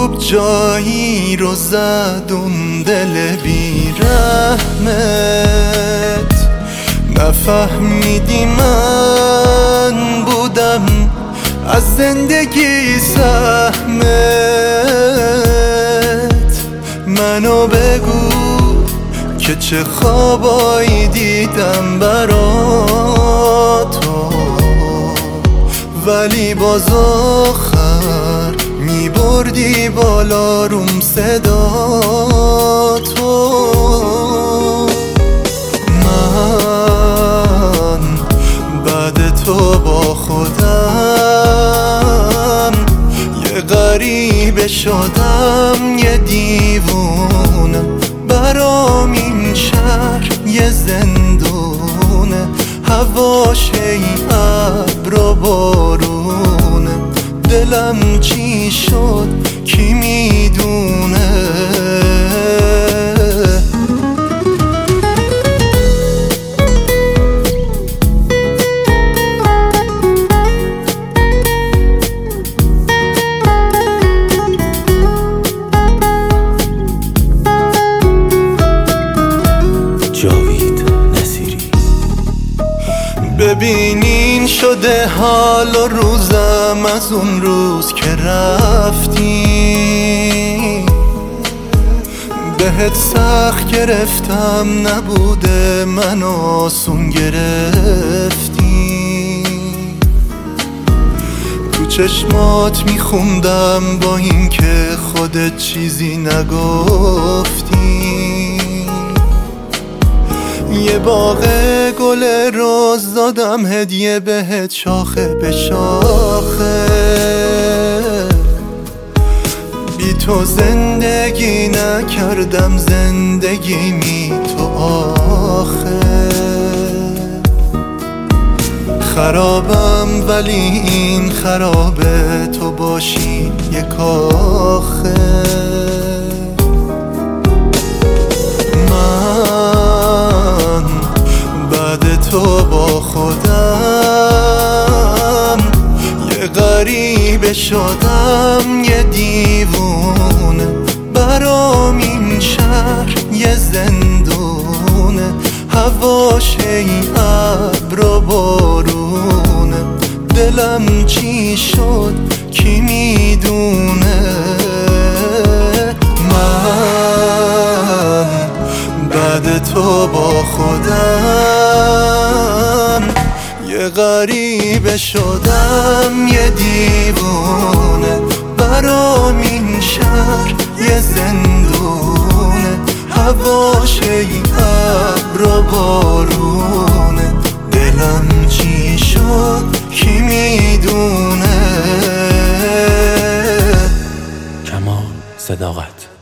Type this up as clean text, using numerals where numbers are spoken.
خوب جایی رو زد اون دل بی‌رحمت. نفهمیدی من بودم از زندگی سهمت. منو بگو که چه خوابایی دیدم برا تو، ولی باز آخر میبردی بالا روم صدا تو. من بعد تو با خودم یه غریبه شدم، یه دیوونه. برام این شهر یه زندونه، هواش ای ابر و بارونه. دلم چی شد کی میدونه. ببینین شده حال و روزم از اون روز که رفتی. بهت سخت گرفتم نبوده، من آسون گرفتی. تو چشمات میخوندم با این که خودت چیزی نگفتی. یه باغ گل روز دادم هدیه بهت، شاخه به شاخه. بی تو زندگی نکردم، زندگی می تو آخه. خرابم ولی این خرابه، تو باشی یه کاخه. تو با خودم یه غریبه شدم، یه دیوونه. برام این شهر یه زندونه، هواش ای ابر و بارونه. دلم چی شد کی میدونه. من بعد تو با خودم یه غریبه شدم، یه دیوونه. برام این شهر یه زندونه، هواش ای ابر و بارونه. دلم چی شد کی میدونه. کمال صداقت.